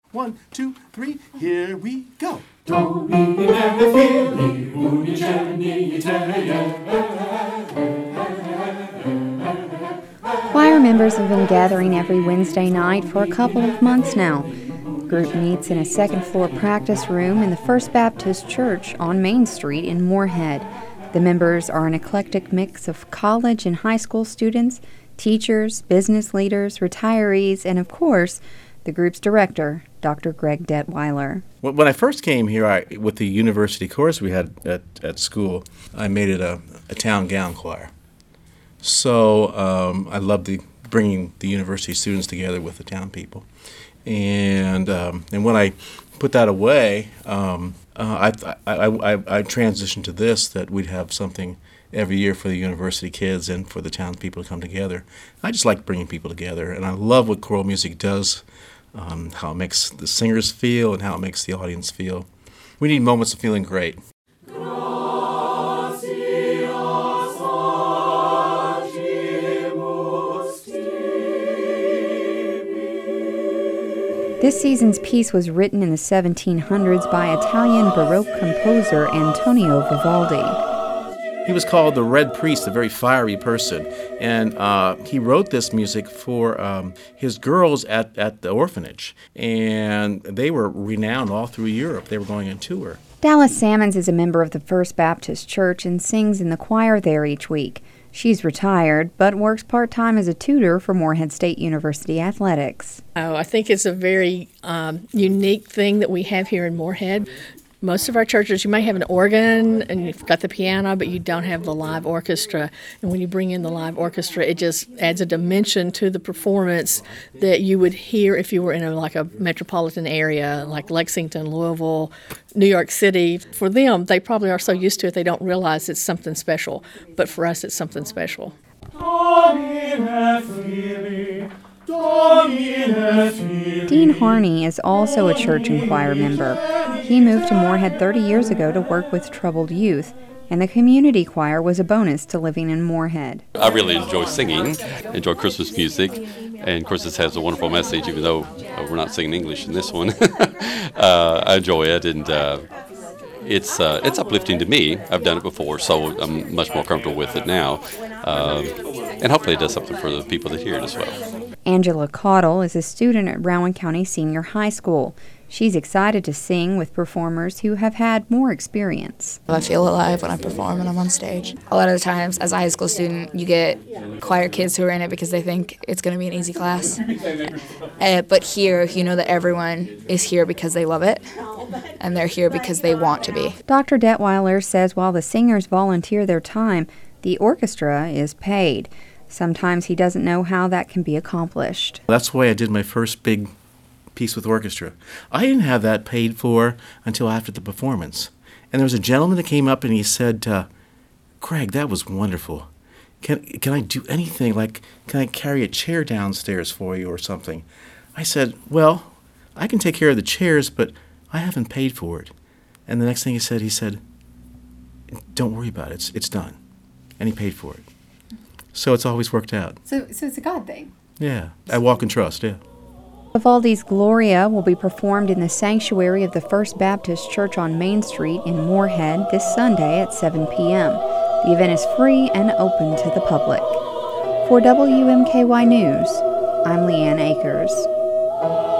1, 2, 3, here we go. Choir members have been gathering every Wednesday night for a couple of months now. The group meets in a second-floor practice room in the First Baptist Church on Main Street in Moorhead. The members are an eclectic mix of college and high school students, teachers, business leaders, retirees, and of course, the group's director, Dr. Greg Detweiler. When I first came here with the university course we had at school, I made it a town gown choir. So I loved bringing the university students together with the town people. And when I put that away, I transitioned to this, that we'd have something every year for the university kids and for the town people to come together. I just like bringing people together, and I love what choral music does, how it makes the singers feel and how it makes the audience feel. We need moments of feeling great. This season's piece was written in the 1700s by Italian Baroque composer Antonio Vivaldi. He was called the Red Priest, a very fiery person, and he wrote this music for his girls at the orphanage, and they were renowned all through Europe. They were going on tour. Dallas Salmons is a member of the First Baptist Church and sings in the choir there each week. She's retired, but works part-time as a tutor for Moorhead State University athletics. I think it's a very unique thing that we have here in Moorhead. Most of our churches, you may have an organ and you've got the piano, but you don't have the live orchestra. And when you bring in the live orchestra, it just adds a dimension to the performance that you would hear if you were in a metropolitan area like Lexington, Louisville, New York City. For them, they probably are so used to it they don't realize it's something special. But for us, it's something special. Dean Harney is also a church and choir member. He moved to Moorhead 30 years ago to work with troubled youth, and the community choir was a bonus to living in Moorhead. I really enjoy singing, enjoy Christmas music, and of course this has a wonderful message, even though we're not singing English in this one. I enjoy it, and it's uplifting to me. I've done it before, so I'm much more comfortable with it now, and hopefully it does something for the people that hear it as well. Angela Caudle is a student at Rowan County Senior High School. She's excited to sing with performers who have had more experience. I feel alive when I perform and I'm on stage. A lot of the times, as a high school student, you get choir kids who are in it because they think it's going to be an easy class. But here, you know that everyone is here because they love it, and they're here because they want to be. Dr. Detweiler says while the singers volunteer their time, the orchestra is paid. Sometimes he doesn't know how that can be accomplished. That's why I did my first big piece with orchestra. I didn't have that paid for until after the performance. And there was a gentleman that came up and he said, Craig, that was wonderful. Can I do anything? Like, can I carry a chair downstairs for you or something? I said, well, I can take care of the chairs, but I haven't paid for it. And the next thing he said, don't worry about it. It's done. And he paid for it. So it's always worked out. So it's a God thing. Yeah. I walk in trust, yeah. Vivaldi's Gloria will be performed in the sanctuary of the First Baptist Church on Main Street in Moorhead this Sunday at 7 p.m. The event is free and open to the public. For WMKY News, I'm Leanne Akers.